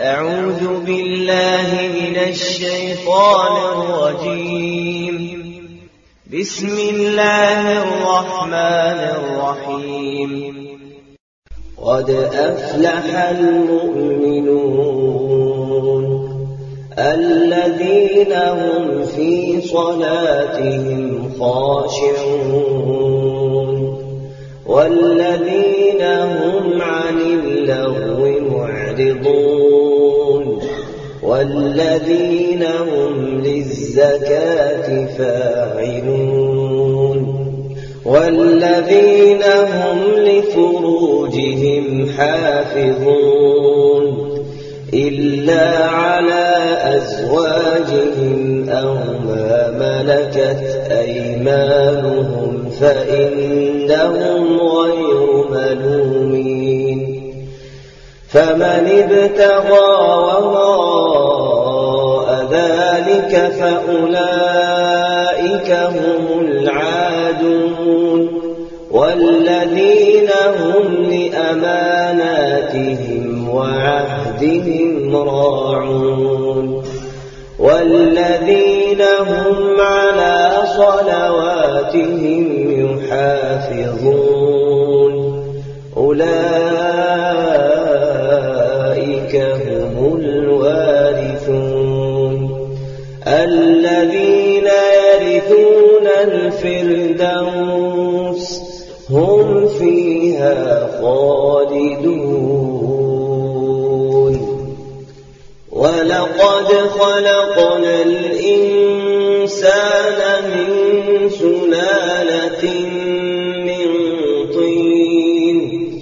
أعوذ بالله من الشيطان الرجيم. بسم الله الرحمن الرحيم. قد أفلح المؤمنون الذين هم في صلاتهم خاشعون والذين هم عن اللغو معرضون والذين هم للزكاة فاعلون والذين هم لفروجهم حافظون إلا على أزواجهم أو ما ملكت أيمانهم فإنهم غير ملومين. فمن ابتغى وراء ذلك فأولئك هم العادون والذين هم لأماناتهم وعهدهم راعون والذين هم على صلواتهم يحافظون أولئك هم الوارثون الذين يرثون الفردوس هم فيها خالدون. ولقد خلقنا الإنسان من سلالة من طين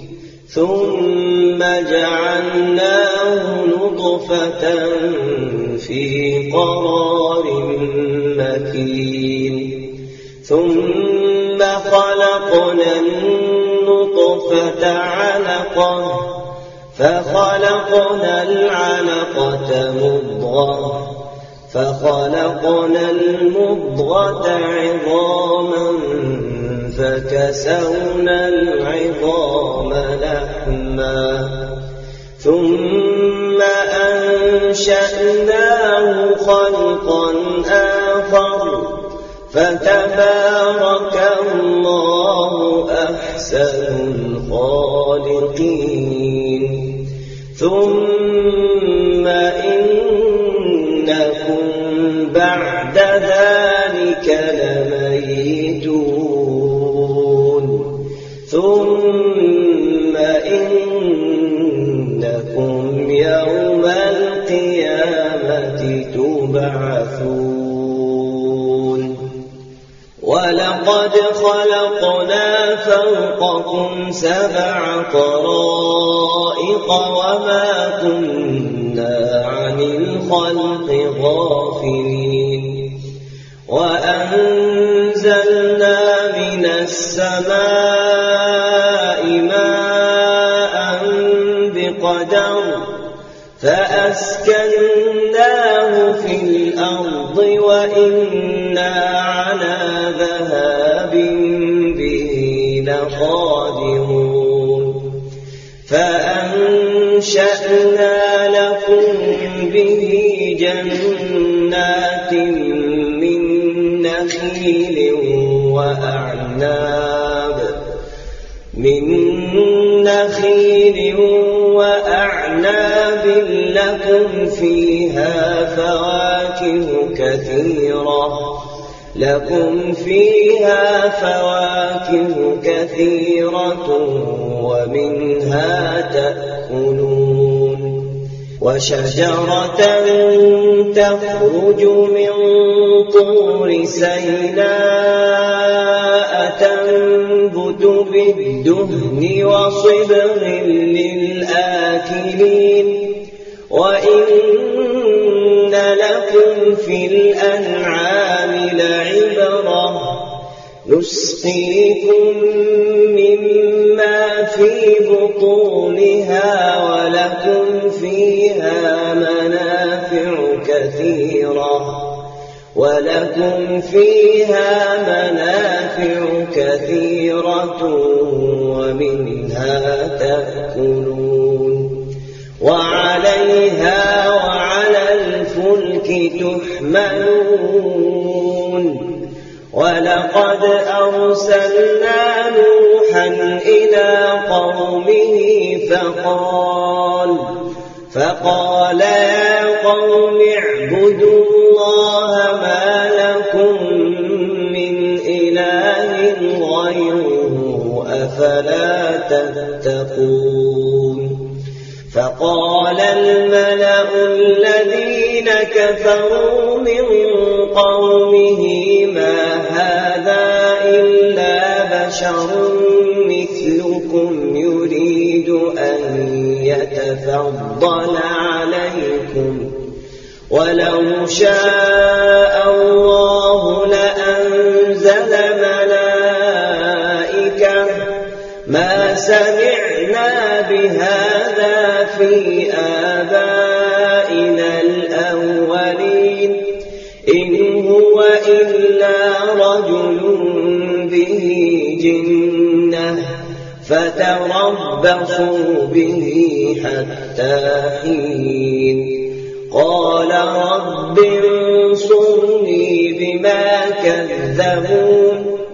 ثم جعلناه نطفة في قرار مكين ثم خلقنا النطفة علقة فخلقنا العلقة مضغة فخلقنا المضغة عظاما فكسونا العظام لحما ثم أنشأناه خلقا آخر فتبارك الله أحسن الخالقين. ثم إنكم بعد ذلك لميتون ثم إنكم يوم القيامة تبعثون. ولقد خلقنا فوقكم 7 طرائق وما كنا عن الخلق غافلين وأنزلنا من السماء ماء بقدر فأسكناه في الأرض وإنا على ذهاب به لقادرون. فأنشأنا لكم به جنات من نخيل وأعناب لكم فيها فواكه كثيرة ومنها تأكلون. وشجرة تخرج من طور سيناء تنبت بالدهن وصبغ للآكلين وإن لكم في الأنعام لعبرة نسقيكم مما في بطونها ولكم فيها منافع كثيرة ومنها تأكلون وعليها عليها وعلى الفلك تحملون ولقد أرسلنا نوحا إلى قومه فقال يا قوم اعبدوا الله ما لكم من إله غيره أفلا تتقون فقال الملأ الذين كفروا من قومه ما هذا إلا بشر مثلكم يريد أن يتفضل عليكم ولو شاء الله لأنزل ملائكة ما سمعنا بهذا في آبائنا الأولين إن هو إلا رجل به جنة فتربصوا به حتى حين قال رب انصرني بما كذبون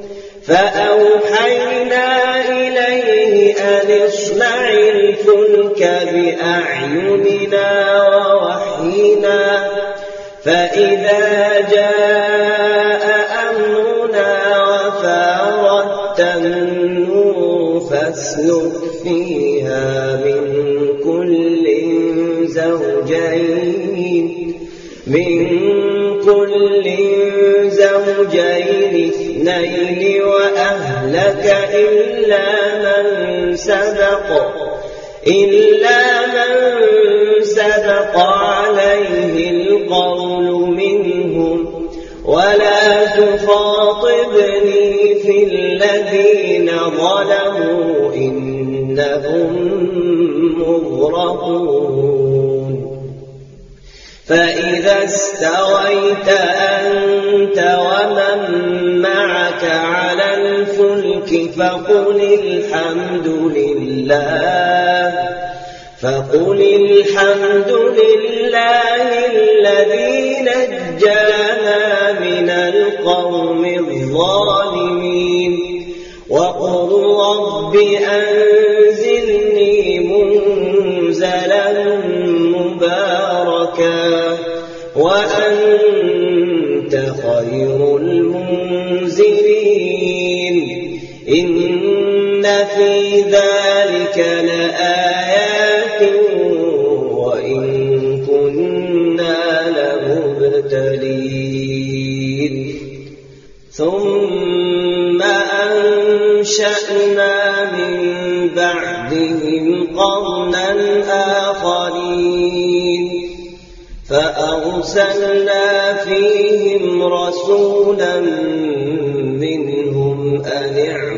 فأوحينا إليه أن اصنع الفلك بأعيننا ووحينا فإذا جاء أمرنا وفارت النور فاسلك فيها من كل زوجين اثنين وأهلك إلا من سبق عليه القول منهم ولا تخاطبني في الذين ظلموا إنهم مغرقون فإذا استويت أنت ومن معك على الفلك فقل الحمد لله الذي نجانا من القوم الظالمين وقل رب أنزلني منزلا مباركا وأنت خير المنزلين إن في ذلك لآيات وإن كنا لمبتلين ثم أنشأنا من بعدهم قرنا آخرين فأرسلنا فيهم رسولا منهم أن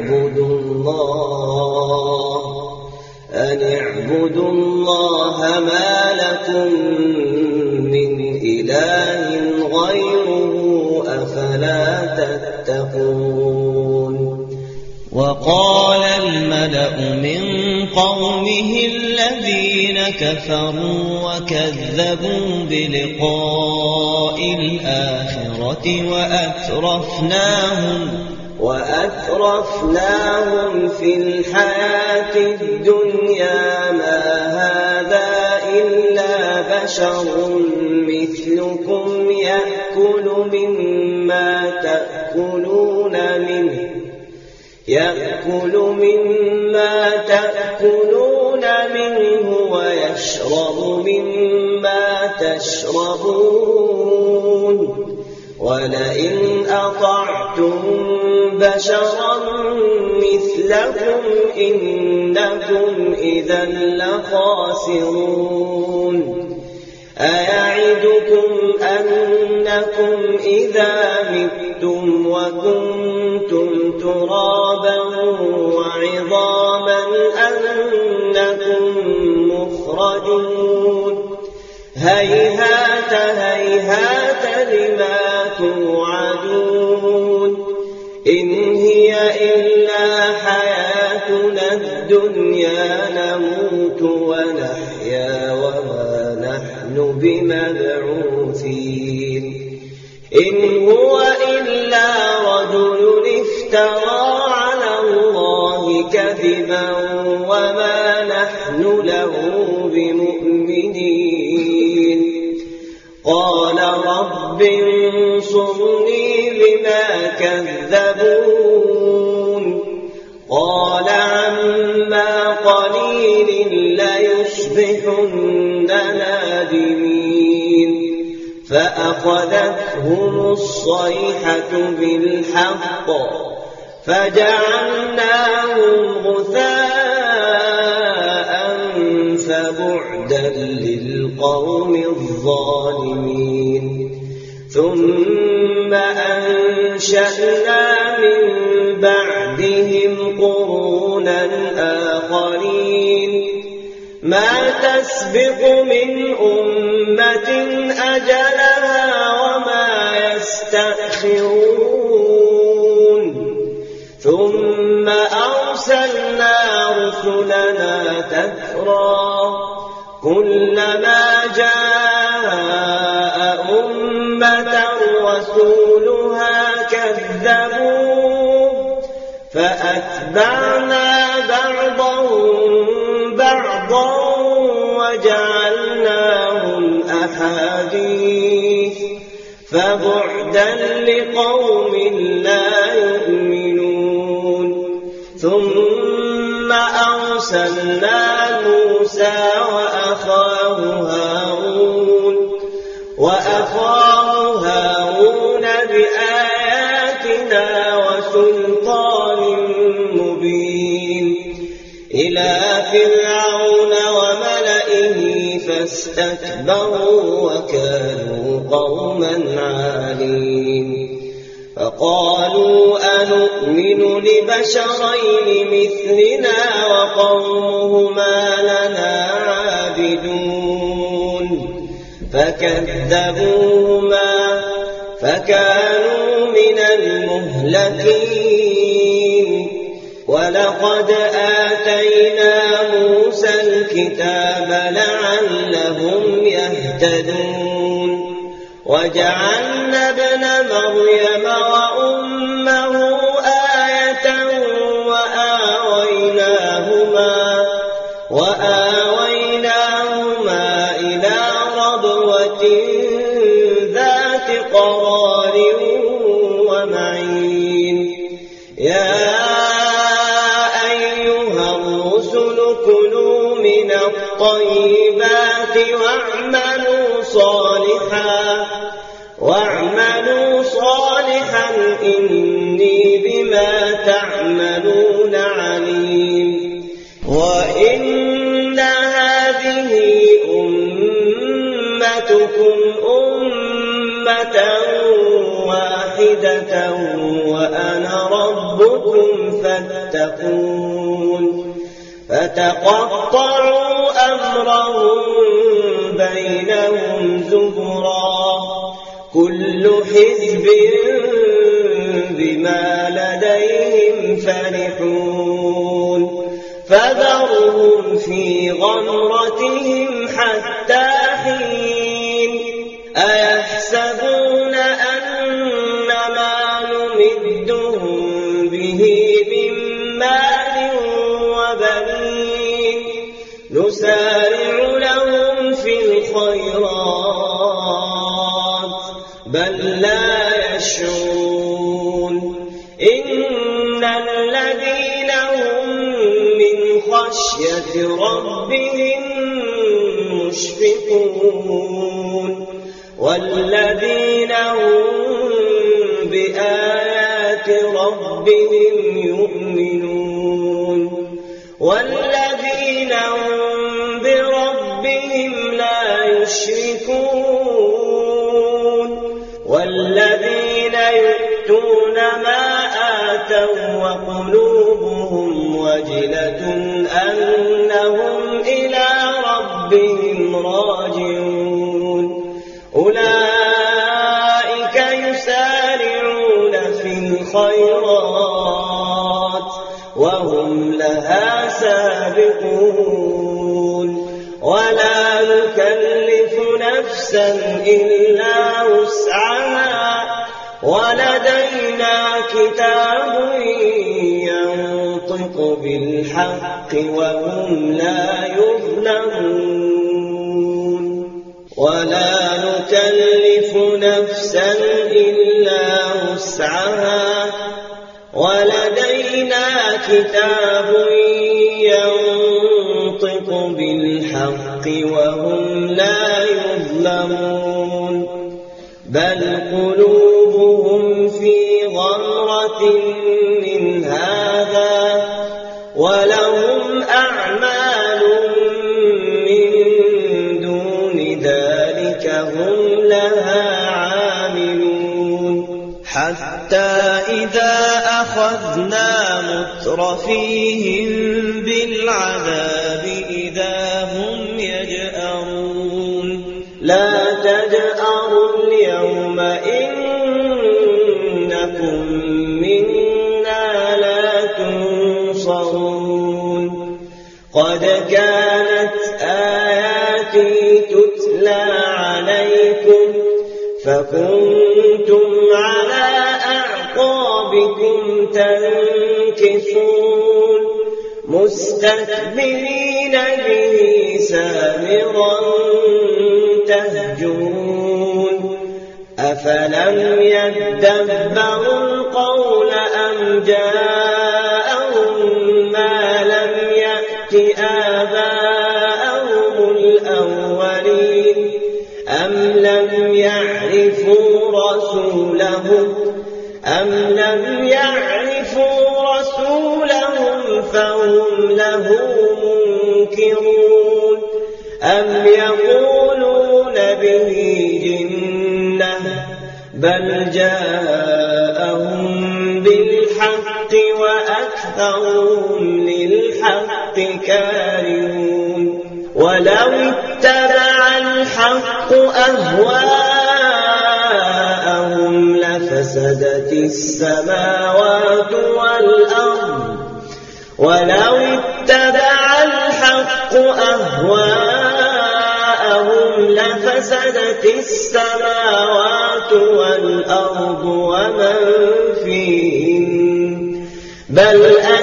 اعبدوا الله ما لكم من إله غيره أفلا تتقون وقال الملأ من قومه الذين كفروا وكذبوا بلقاء الآخرة وأترفناهم في الحياة الدنيا ما هذا إلا بشر مثلكم يأكل مما تأكلون منه ويشرب مما تشربون ولئن أطعتم بشرا مثلكم إنكم إذا لخاسرون أيعدكم أنكم إذا متم وكنتم ترابا وعظاما أنكم مخرجون هيهات لما توعدون إن هي إلا حياتنا الدنيا نموت ونحيا وما نحن بمبعوثين إن هو إلا رجل افترى على الله كذبا وما نحن له بمؤمنين قال رب انصرني بما كذبون قال عما قليل ليصبحن نادمين فأخذتهم الصيحة بالحق فجعلناهم غثاء فبعدا للقوم الظالمين ثم أنشأنا من بعدهم قرونا آخرين ما تسبق من أمة أجلها وما يستأخرون ثم أرسلنا رسلنا تترى كلما جاء أمة رسولها كذبوا فأتبعنا بعضهم بعضا وجعلناهم أحاديث فبعدا لقوم لا يؤمنون ثم أرسلنا موسى وأخاه هارون بآياتنا وسلطان مبين إلى فرعون وملئه فاستكبروا وكانوا قوما عالين فقالوا أنؤمن لبشرين مثلنا وقومهما لنا عابدون فكذبوهما فكانوا من المهلكين ولقد آتينا موسى الكتاب لعلهم يهتدون وجعلنا ابن مريم وأمه آية وآويناهما إلى ربوة ذات قرار ومعين يا أيها الرسل كلوا من الطيبات واعملوا صالحا إني بما تعملون عليم وإن هذه أمتكم أمة واحدة وأنا ربكم فاتقون فتقطعوا أمرهم بينهم زبرا كل حزب بما لديهم فرحون فذرهم في غمرتهم حتى حين أيحسبون أن ما نمدهم به من مال وبنين نسارع لهم في الخيرات بل لا يشعرون إن الذين هم من خشية ربهم مشفقون والذين هم بآيات ربهم يؤمنون والذين هم بربهم لا يشركون والذين يؤتون ما آتوا وقلوبهم وجلة أنهم إلى ربهم راجعون أولئك يسارعون في الخيرات وهم لها سابقون ولا نكلف نفسا نفسا إلا وسعها ولدينا كتاب ينطق بالحق وهم لا يظلمون ولا نكلف نفسا إلا وسعها ولدينا كتاب ينطق بالحق وهم لا يظلمون بل قلوبهم في غمرة من هذا ولهم أعمال من دون ذلك هم لها عاملون حتى إذا أخذنا مترفيهم بالعذاب إذا هم يجأرون لا تجأروا اليوم إنكم منا لا تنصرون قد كانت آياتي تتلى عليكم فكنتم على أعقابكم تنكصون مستكبرين به سامرا تهجرون أفلم يدبروا القول أم جاءهم ما لم يأت آباءهم الأولين أم لم يعرفوا رسولهم فهم له منكرون أم يقولون به جنة بل جاءهم بالحق وأكثرهم للحق كارهون ولو اتبع الحق أهواءهم لفسدت السماوات والأرض ولو اتبع الحق أهواءهم لفسدت السماوات والأرض ومن فيهن بل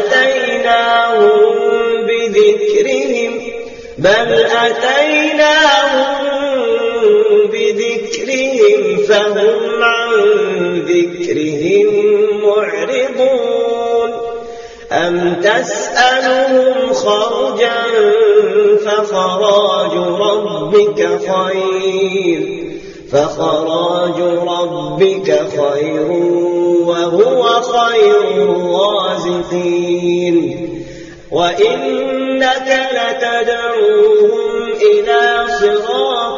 أتيناهم بذكرهم فهم عن ذكرهم معرضون أم تسألهم خرجا فخراج ربك خير وهو خير الرازقين وإنك لتدعوهم إلى صراط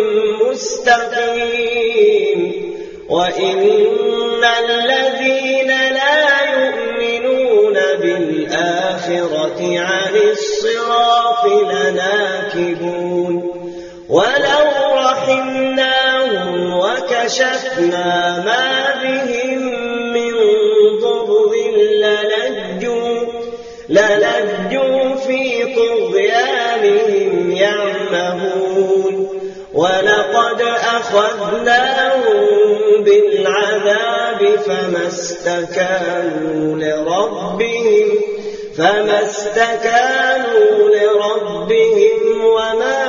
مستقيم وإن الذين لا يؤمنون بالآخرة عن الصراط لناكبون ولو رحمناهم وكشفنا ما بهم من ضر للجوا في طغيانهم يعمهون ولقد أخذناهم بالعذاب فما استكانوا لربهم وما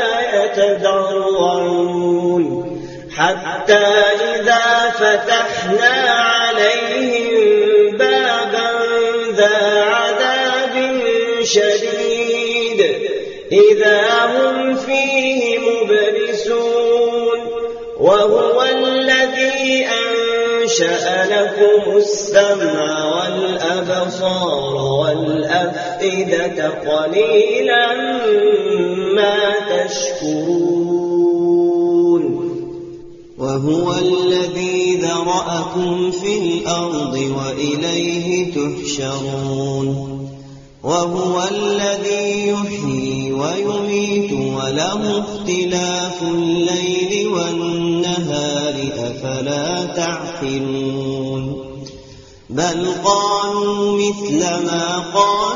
يتضرعون حتى إذا فتحنا عليهم بابا ذا عذاب شديد إذا هم فيه مبلسون وهو الذي أنشأ لكم السمع والأبصار والأفئدة قليلا ما تشكرون وهو الذي ذرأكم في الأرض وإليه تحشرون وهو الذي يحيي ويميت وله اختلاف الليل والنهار أفلا تعقلون بل قالوا مثل ما قال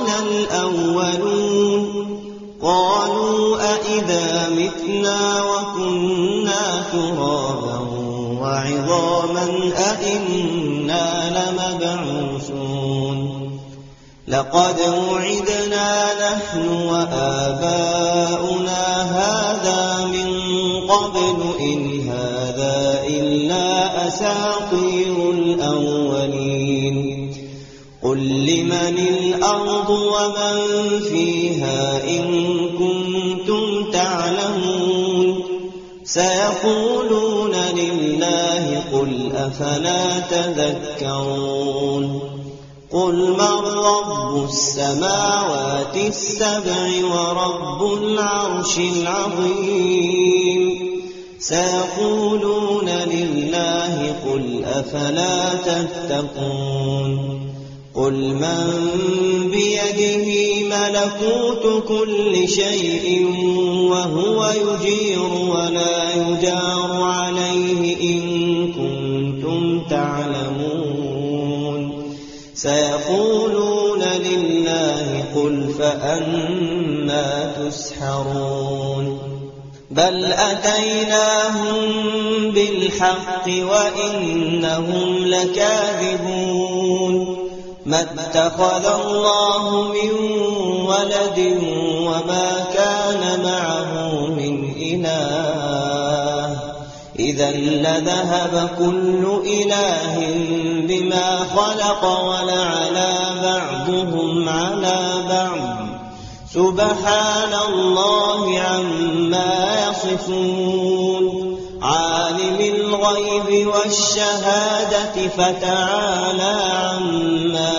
الأولون قالوا أئذا متنا وكنا ترابا وعظاما أئنا لمبعوثون لقد وعدنا نحن وآباؤنا هذا من قبل إن هذا إلا أساطير الأولين قل لمن الأرض ومن فيها إن كنتم تعلمون سيقولون لله قل أفلا تذكرون قل من رب السماوات السبع ورب العرش العظيم سيقولون لله قل أفلا تتقون قل من بيده ملكوت كل شيء وهو يجير ولا يجار عليه إن كنتم تعلمون سيقولون لله قل فأنى تسحرون بل أتيناهم بالحق وإنهم لكاذبون ما اتخذ الله من ولد وما كان معه من إله إذا لذهب كل إله بما خلق ولعلى بعضهم على بعض سبحان الله عما يصفون عالم الغيب والشهادة فتعالى عما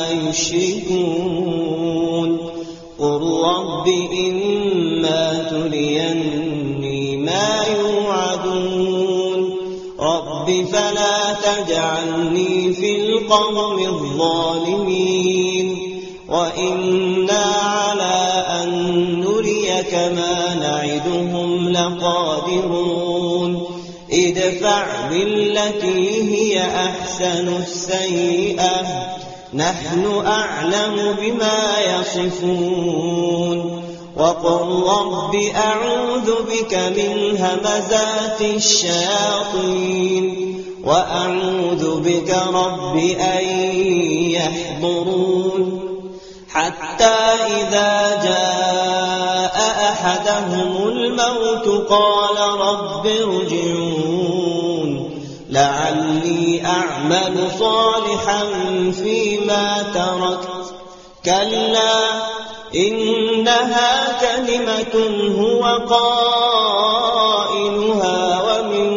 يشركون قل رب إما تريني ما يوعدون رب فلا تجعلني في القوم الظالمين وإنا على أن نريك ما نعدهم لقادرون ادفع بالتي هي أحسن السيئة نحن أعلم بما يصفون وقل رب أعوذ بك من همزات الشياطين وأعوذ بك رب أن يحضرون حتى إذا جاء أحدهم الموت قال رب ارجعون لعلي أعمل صالحا فيما تركت كلا إنها كلمة هو قائلها ومن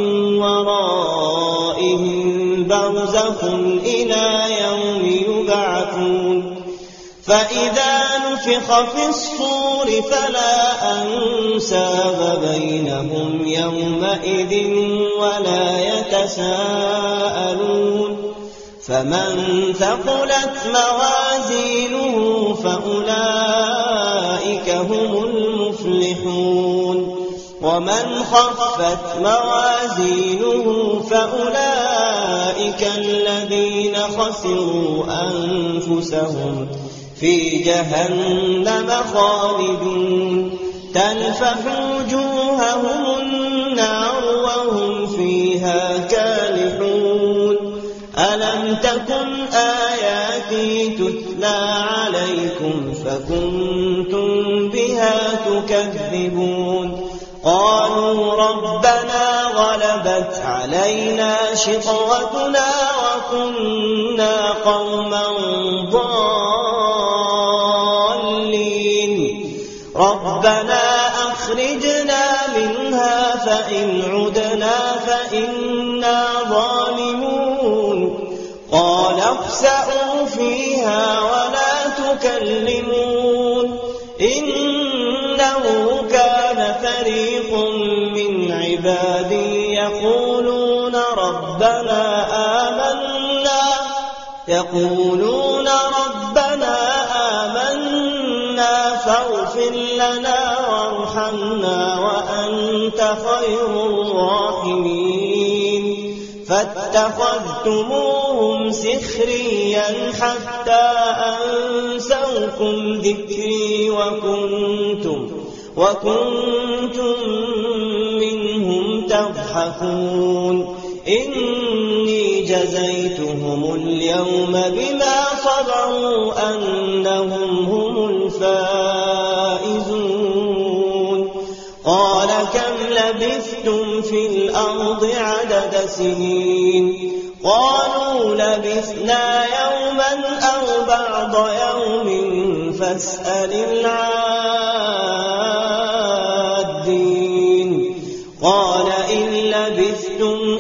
ورائهم برزخ إلى يوم يبعثون فإذا نفخ في الصور فلا أنساب بينهم يومئذ ولا يتساءلون فمن ثقلت موازينه فأولئك هم المفلحون ومن خفت موازينه فأولئك الذين خسروا أنفسهم في جهنم خالدون تلفح وجوههم النار وهم فيها كالحون ألم تكن آياتي تتلى عليكم فكنتم بها تكذبون قالوا ربنا غلبت علينا شقوتنا وكنا قوما ضالين ربنا أخرجنا منها فإن عدنا فإنا ظالمون قال اخسئوا فيها ولا تكلمون إنه كان فريق من عبادي يقولون ربنا آمنا فاغفر لنا وارحمنا وأنت خير الراحمين فاتخذتموهم سخريا حتى أنسوكم ذكري وكنتم منهم تضحكون إني جزيتهم اليوم بما صبروا أنهم هم الفائزون قال كم لبثتم في الأرض عدد سنين قالوا لبثنا يوما أو بعض يوم فاسأل العادين قال إن لبثتم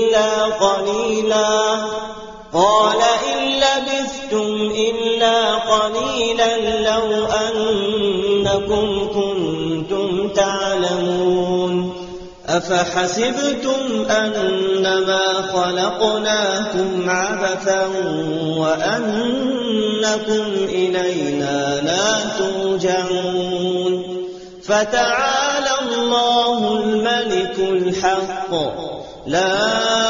إلا قليلا لو أنكم كنتم تعلمون أفحسبتم أنما خلقناكم عبثا وأنكم إلينا لا ترجعون فتعالى الله الملك الحق لا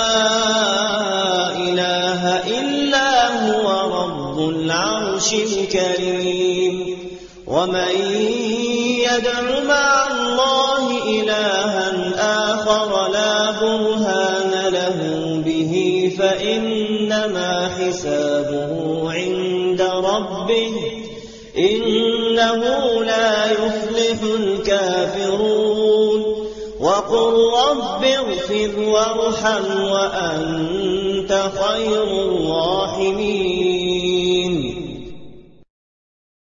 إله إلا هو رب العرش الكريم ومن يدع مع الله إلها آخر لا برهان له به فإنما حسابه عند ربه إنه لا يفلح الكافرون وقل رب اغفر وارحم وأنت خير الراحمين